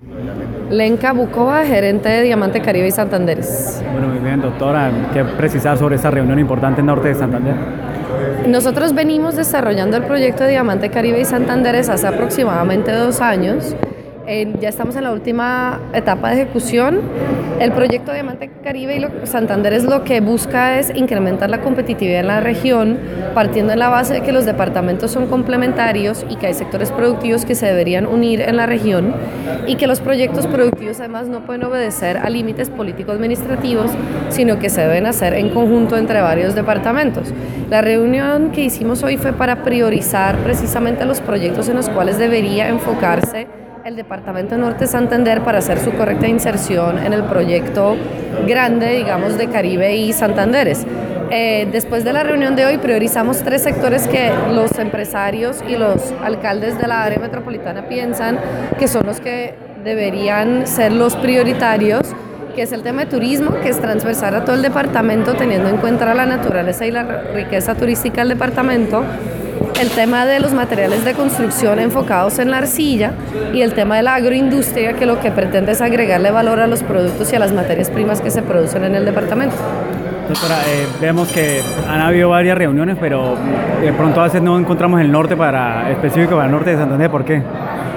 Lenka Bukova, gerente de Diamante Caribe y Santanderes. Bueno, muy bien, doctora, ¿qué precisar sobre esta reunión importante en Norte de Santander? Nosotros venimos desarrollando el proyecto de Diamante Caribe y Santanderes hace aproximadamente 2 años. Ya estamos en la última etapa de ejecución. El proyecto Diamante Caribe y Santanderes lo que busca es incrementar la competitividad en la región, partiendo en la base de que los departamentos son complementarios y que hay sectores productivos que se deberían unir en la región y que los proyectos productivos además no pueden obedecer a límites político-administrativos, sino que se deben hacer en conjunto entre varios departamentos. La reunión que hicimos hoy fue para priorizar precisamente los proyectos en los cuales debería enfocarse el Departamento Norte de Santander para hacer su correcta inserción en el proyecto grande, digamos, de Caribe y Santanderes. Después de la reunión de hoy priorizamos 3 sectores que los empresarios y los alcaldes de la área metropolitana piensan que son los que deberían ser los prioritarios, que es el tema de turismo, que es transversal a todo el departamento teniendo en cuenta la naturaleza y la riqueza turística del departamento, el tema de los materiales de construcción enfocados en la arcilla y el tema de la agroindustria, que lo que pretende es agregarle valor a los productos y a las materias primas que se producen en el departamento. Doctora, vemos que han habido varias reuniones, pero de pronto a veces no encontramos el norte específico para el Norte de Santander. ¿Por qué?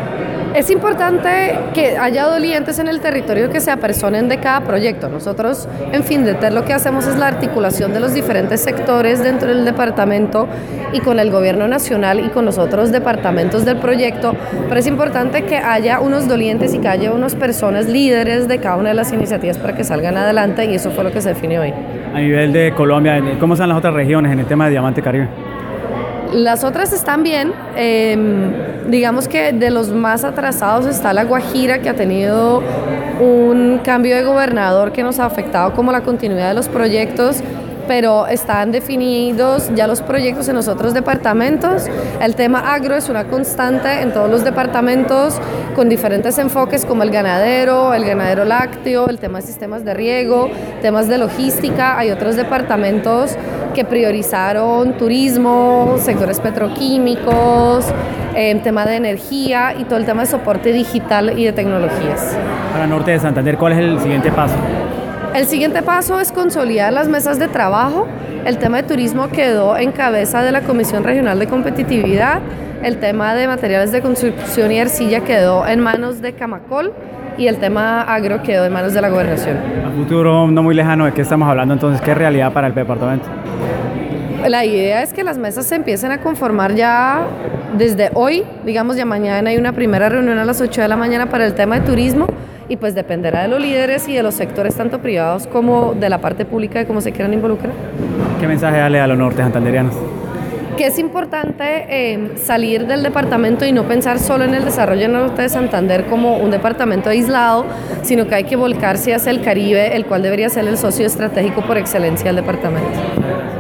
Es importante que haya dolientes en el territorio que se apersonen de cada proyecto. Nosotros, en Findeter, lo que hacemos es la articulación de los diferentes sectores dentro del departamento y con el gobierno nacional y con los otros departamentos del proyecto, pero es importante que haya unos dolientes y que haya unas personas líderes de cada una de las iniciativas para que salgan adelante, y eso fue lo que se definió hoy. A nivel de Colombia, ¿cómo están las otras regiones en el tema de Diamante Caribe? Las otras están bien, digamos que de los más atrasados está La Guajira, que ha tenido un cambio de gobernador que nos ha afectado como la continuidad de los proyectos, pero están definidos ya los proyectos en los otros departamentos. El tema agro es una constante en todos los departamentos con diferentes enfoques como el ganadero lácteo, el tema de sistemas de riego, temas de logística. Hay otros departamentos que priorizaron turismo, sectores petroquímicos, tema de energía y todo el tema de soporte digital y de tecnologías. Para Norte de Santander, ¿cuál es el siguiente paso? El siguiente paso es consolidar las mesas de trabajo. El tema de turismo quedó en cabeza de la Comisión Regional de Competitividad. El tema de materiales de construcción y arcilla quedó en manos de Camacol y el tema agro quedó en manos de la Gobernación. A futuro no muy lejano, ¿de qué estamos hablando entonces? ¿Qué es realidad para el departamento? La idea es que las mesas se empiecen a conformar ya desde hoy, digamos ya mañana hay una primera reunión a las 8 de la mañana para el tema de turismo. Y pues dependerá de los líderes y de los sectores tanto privados como de la parte pública de cómo se quieran involucrar. ¿Qué mensaje darle a los norte santanderianos? Que es importante salir del departamento y no pensar solo en el desarrollo del Norte de Santander como un departamento aislado, sino que hay que volcarse hacia el Caribe, el cual debería ser el socio estratégico por excelencia del departamento.